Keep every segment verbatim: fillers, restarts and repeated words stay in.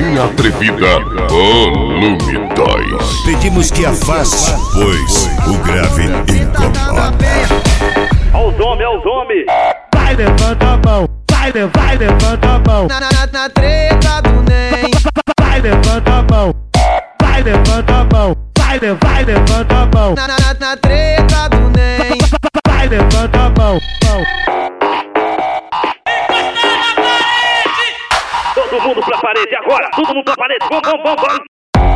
Carretinha Atrevida, volume dois. Pedimos que afaste, pois o grave incomoda. Aos homens, aos homens. Vai, levanta a mão. Vai, vai, levanta a mão. Na, na, na treta do Ney. Vai, levanta a mão. Vai, levanta a mão. Vai, vai, levanta a mão. Na, na, na treta do Ney. Vai, levanta a mão. Todo mundo pra parede agora. Todo mundo pra parede. Vamos, vamos, vamos, vamos.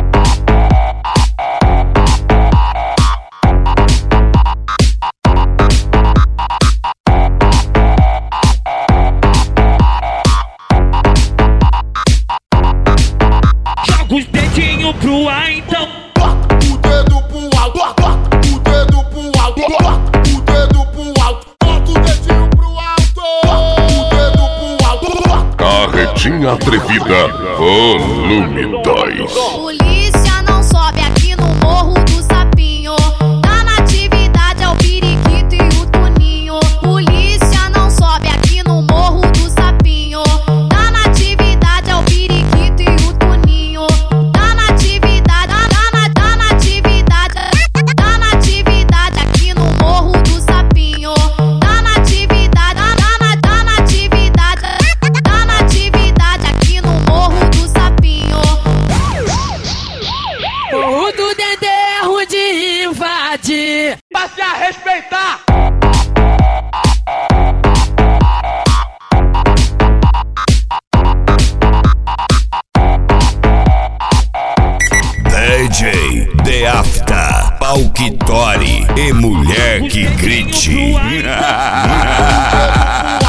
Joga os dedinhos pro ar, então. Bota o dedo pro alto, bota o dedo pro alto, bota o dedo pro alto, bota o dedinho pro alto, bota o dedo pro alto. Carretinha Atrevida, volume dois. Polícia não sobe aqui no Morro do Sapinho. Da Natividade é o Periquito e o Tuninho. Polícia não sobe aqui no Morro do Sapinho. Da Natividade é o Periquito e o Tuninho. Da Natividade, da, da, da Natividade, da Natividade aqui no Morro do Sapinho. Da Natividade, da, da, da Natividade, da Natividade aqui no Morro do Sapinho. Morro do Dendê é ruim de invadir. Passe a respeitar. D J The Afta, Palquitori e mulher que grite.